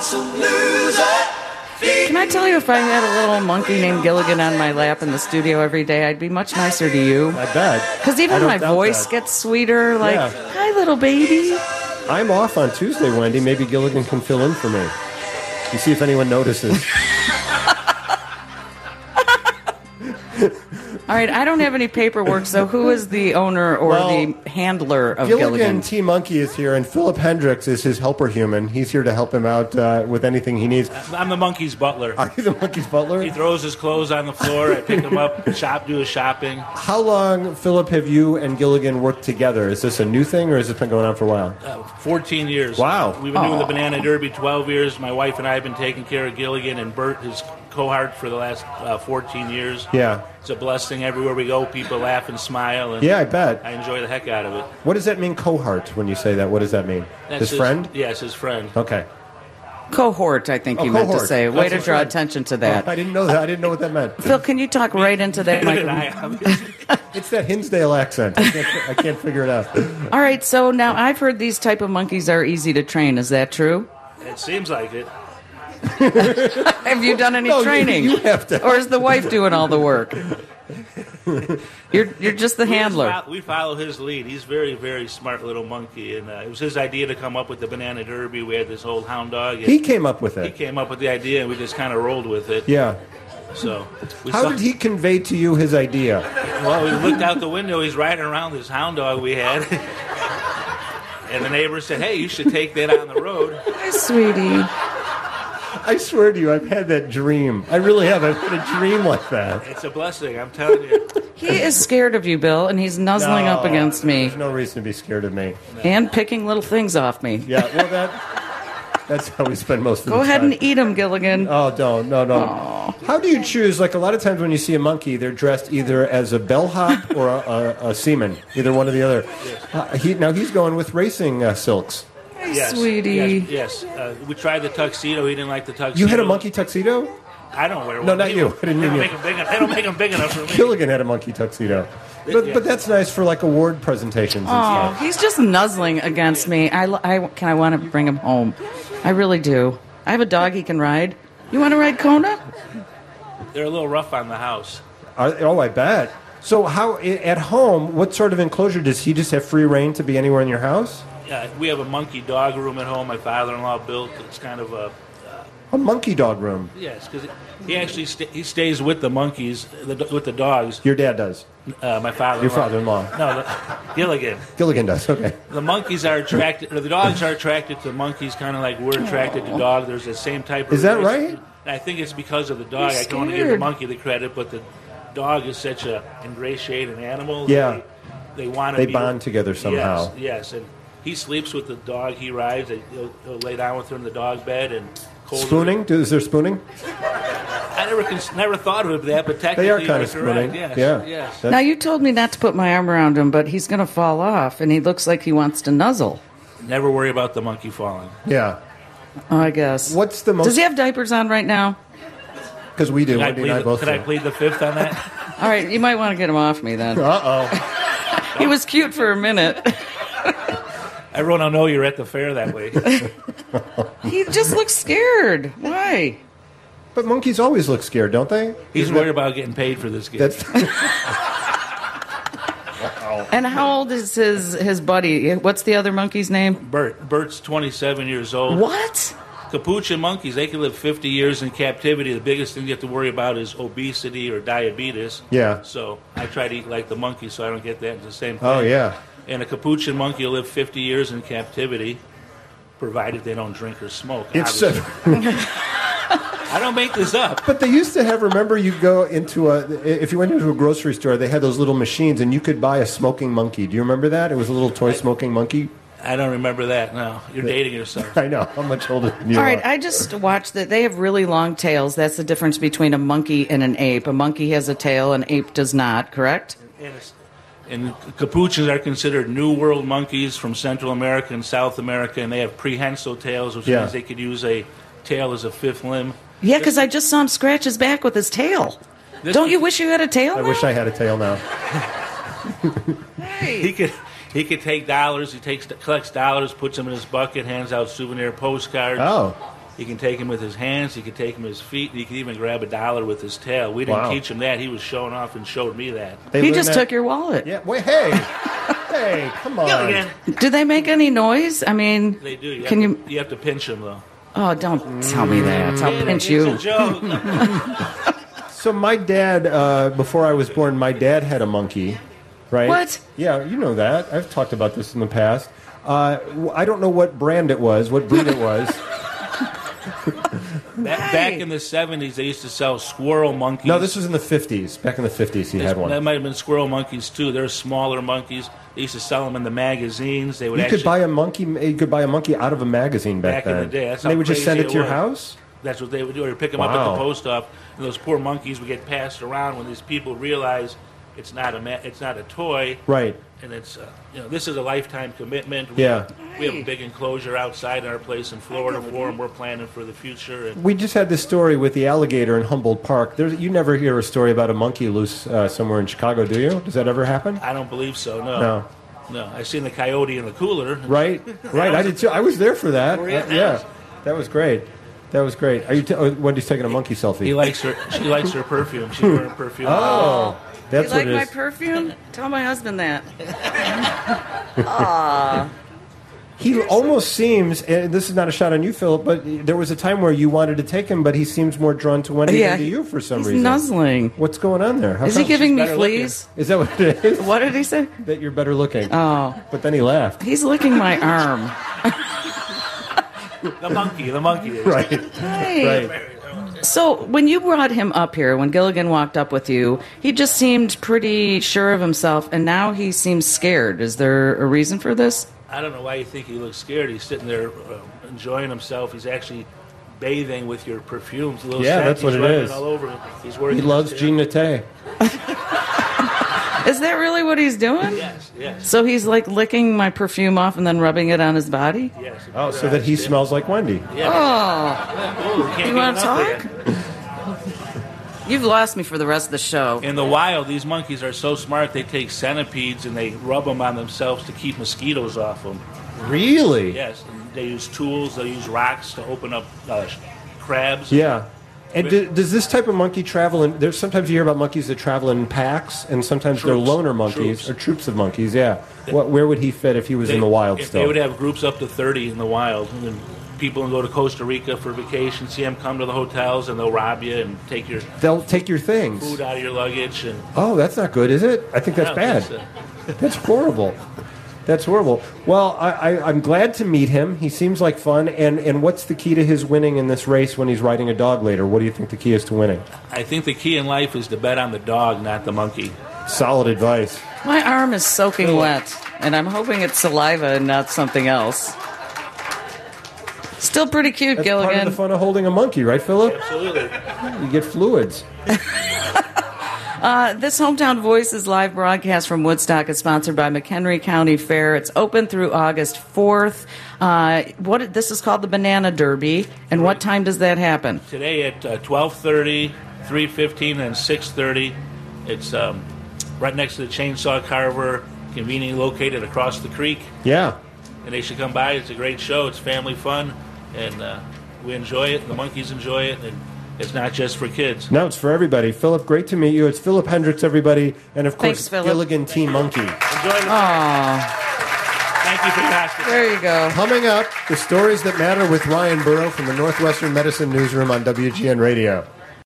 Can I tell you, if I had a little monkey named Gilligan on my lap in the studio every day, I'd be much nicer to you. I bet. Because even my voice gets sweeter. Like, hi, little baby. I'm off on Tuesday, Wendy. Maybe Gilligan can fill in for me. You see if anyone notices. All right, I don't have any paperwork, so who is the owner or the handler of Gilligan? Gilligan T. Monkey is here, and Philip Hendricks is his helper human. He's here to help him out with anything he needs. I'm the monkey's butler. Are you the monkey's butler? He throws his clothes on the floor. I pick him up, do his shopping. How long, Philip, have you and Gilligan worked together? Is this a new thing, or has it been going on for a while? 14 years. Wow. We've been doing the Banana Derby 12 years. My wife and I have been taking care of Gilligan and Bert, his cohort, for the last 14 years. Yeah. It's a blessing everywhere we go. People laugh and smile. And yeah, I bet. I enjoy the heck out of it. What does that mean, cohort, when you say that? What does that mean? That's his friend? Yes, his friend. Okay. Cohort, I think you meant to say. Way to draw attention to that. I didn't know that. I didn't know what that meant. Phil, can you talk right into that microphone? It's that Hinsdale accent. I can't figure it out. All right, so now I've heard these type of monkeys are easy to train. Is that true? It seems like it. Have you done any training? You have to. Or is the wife doing all the work? You're just the handler. We follow his lead. He's very, very smart little monkey, and it was his idea to come up with the Banana Derby. We had this old hound dog. He came up with it. He came up with the idea, and we just kind of rolled with it. Yeah. So, how did he convey to you his idea? Well, we looked out the window. He's riding around this hound dog we had. And the neighbor said, "Hey, you should take that on the road." Hi, sweetie. I swear to you, I've had that dream. I really have. I've had a dream like that. It's a blessing, I'm telling you. He is scared of you, Bill, and he's nuzzling up against me. There's no reason to be scared of me. And picking little things off me. Yeah, well, that's how we spend most of the time. Go ahead and eat him, Gilligan. Oh, don't. No. Aww. How do you choose? Like, a lot of times when you see a monkey, they're dressed either as a bellhop or a seaman, either one or the other. Yes. Now he's going with racing silks. Yes, sweetie. Yes. We tried the tuxedo. He didn't like the tuxedo. You had a monkey tuxedo? I don't wear one. No, not you. I didn't mean you. They don't make them big enough for me. Gilligan had a monkey tuxedo. But that's nice for, like, award presentations and stuff. He's just nuzzling against me. I want to bring him home. I really do. I have a dog he can ride. You want to ride Kona? They're a little rough on the house. I bet. So how, at home, what sort of enclosure? Does he just have free reign to be anywhere in your house? Yeah, we have a monkey dog room at home. My father-in-law built. It's kind of a monkey dog room. Yes, because he actually he stays with the monkeys, with the dogs. Your dad does. My father-in-law. Your father-in-law. No, Gilligan. Gilligan does. Okay. The monkeys are attracted. Or the dogs are attracted to monkeys, kind of like we're attracted to dogs. There's the same type of. Is that right? I think it's because of the dog. I don't want to give the monkey the credit, but the dog is such a ingratiated animal. Yeah. They want to. They bond together somehow. Yes, and he sleeps with the dog he rides. He'll lay down with her in the dog bed and. Spooning? Is there spooning? I never thought of that, but technically they are kind of spooning. Yes, yeah. Yes. Now, you told me not to put my arm around him, but he's going to fall off, and he looks like he wants to nuzzle. Never worry about the monkey falling. Yeah. Oh, I guess. What's the most? Does he have diapers on right now? Because we do. Could I plead the fifth on that? All right, you might want to get him off me then. Uh-oh. He was cute for a minute. Everyone will know you're at the fair that way. He just looks scared. Why? But monkeys always look scared, don't they? He's worried about getting paid for this gift. And how old is his buddy? What's the other monkey's name? Bert. Bert's 27 years old. What? Capuchin monkeys, they can live 50 years in captivity. The biggest thing you have to worry about is obesity or diabetes. Yeah. So I try to eat like the monkey so I don't get that. It's the same thing. Oh, yeah. And a capuchin monkey will live 50 years in captivity, provided they don't drink or smoke. I don't make this up. But they used to have, remember, you go into if you went into a grocery store, they had those little machines, and you could buy a smoking monkey. Do you remember that? It was a little toy smoking monkey. I don't remember that, no. You're dating yourself. I know. I'm much older than you All right, are. I just watched that. They have really long tails. That's the difference between a monkey and an ape. A monkey has a tail, an ape does not, correct? And capuchins are considered New World monkeys from Central America and South America, and they have prehensile tails, which means they could use a tail as a fifth limb. Yeah, because I just saw him scratch his back with his tail. Don't you wish you had a tail now? I wish I had a tail now. Hey. He could take dollars. He collects dollars, puts them in his bucket, hands out souvenir postcards. Oh. He can take him with his hands. He can take him with his feet. He can even grab $1 with his tail. We didn't teach him that. He was showing off and showed me that. He just took your wallet. Yeah. Wait. Hey. Hey. Come on. Again. Do they make any noise? I mean, They do. You have to pinch him though. Oh, don't tell me that. I'll pinch you. It's a joke. So my dad, before I was born, my dad had a monkey, right? What? Yeah, you know that. I've talked about this in the past. I don't know what brand it was, what breed it was. Back in the 70s, they used to sell squirrel monkeys. No, this was in the 50s. Back in the 50s, he had one. That might have been squirrel monkeys too. They're smaller monkeys. They used to sell them in the magazines. They would You could buy a monkey. You could buy a monkey out of a magazine back then. in the day. That's And they how would just send crazy it to your was. house. That's what they would do. Or pick them up at the post office. And those poor monkeys would get passed around when these people realize it's not a toy. Right. And it's this is a lifetime commitment. We have a big enclosure outside our place in Florida for them. We're planning for the future. And We just had this story with the alligator in Humboldt Park. You never hear a story about a monkey loose somewhere in Chicago, do you? Does that ever happen? I don't believe so. No. I seen the coyote in the cooler. Right. I did too. I was there for that. Yeah. That was great. Are you? Wendy's taking a monkey selfie. She likes her perfume. She's wearing perfume. Oh, that's You like what it my is. perfume? Tell my husband that. He almost seems, and this is not a shot on you, Philip, but there was a time where you wanted to take him, but he seems more drawn to Wendy than to you for some he's reason. nuzzling. What's going on there? How Is he come? giving me better fleas? Is that what it is? What did he say? That you're better looking. Oh, But then he laughed. he's licking my arm. The monkey is. Right. Hey. Right. So when you brought him up here, when Gilligan walked up with you, he just seemed pretty sure of himself, and now he seems scared. Is there a reason for this? I don't know why you think he looks scared. He's sitting there enjoying himself. He's actually bathing with your perfumes. A little Yeah, scent. that's what He's it rubbing is. All over him. He's working. He loves Jean Naté. Is that really what he's doing? Yes. So he's like licking my perfume off and then rubbing it on his body? Yes. Oh, so that he smells like Wendy. Yeah. Oh, You you want to talk? You've lost me for the rest of the show. In the wild, these monkeys are so smart. They take centipedes and they rub them on themselves to keep mosquitoes off them. Really? Yes. And they use tools. They use rocks to open up crabs. Yeah. And does this type of monkey travel in? There's sometimes you hear about monkeys that travel in packs, and sometimes they're Troops. loner monkeys Troops. or troops of monkeys. Yeah. Where would he fit if he was in the wild still? They would have groups up to 30 in the wild. And then people can go to Costa Rica for vacation, see them come to the hotels, and they'll rob you and take your They'll take your things. food out of your luggage. And Oh, that's not good, is it? I think that's I don't bad. think so. That's horrible. That's horrible. Well, I'm glad to meet him. He seems like fun. And what's the key to his winning in this race when he's riding a dog later? What do you think the key is to winning? I think the key in life is to bet on the dog, not the monkey. Solid advice. My arm is soaking wet, and I'm hoping it's saliva and not something else. Still pretty cute, That's Gilligan. part of the fun of holding a monkey, right, Philip? Absolutely. You get fluids. This Hometown Voices live broadcast from Woodstock is sponsored by McHenry County Fair. It's open through August 4th. This is called the Banana Derby, and what time does that happen? Today at 12:30, 3:15, and 6:30. It's right next to the Chainsaw Carver, conveniently located across the creek. Yeah. And they should come by. It's a great show. It's family fun, and we enjoy it. The monkeys enjoy it, and it's not just for kids. No, it's for everybody. Philip, great to meet you. It's Philip Hendricks, everybody. And, of course, Thanks, Philip. Gilligan Team Monkey. Enjoy the Aw, Thank you for your hospitality. there you go. Coming up, the stories that matter with Ryan Burrow from the Northwestern Medicine Newsroom on WGN Radio.